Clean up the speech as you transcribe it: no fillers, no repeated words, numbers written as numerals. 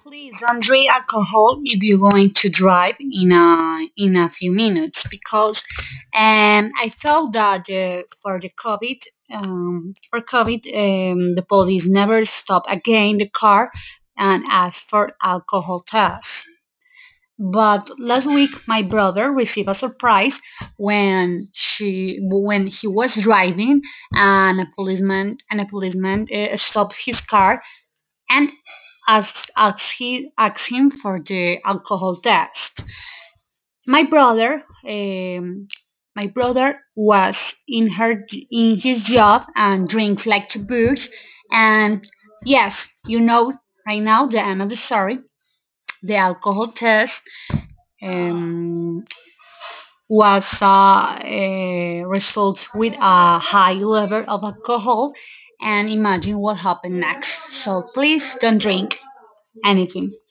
Please don't drink alcohol if you're going to drive in a few minutes because I thought that for COVID the police never stop again the car and ask for alcohol test. But last week my brother received a surprise when he was driving and a policeman stopped his car and asked him for the alcohol test. My brother, my brother was in his job and drinks like to booze, and yes, you know right now the end of the story. The alcohol test um, was results with a high level of alcohol, and imagine what happened next. So please don't drink anything.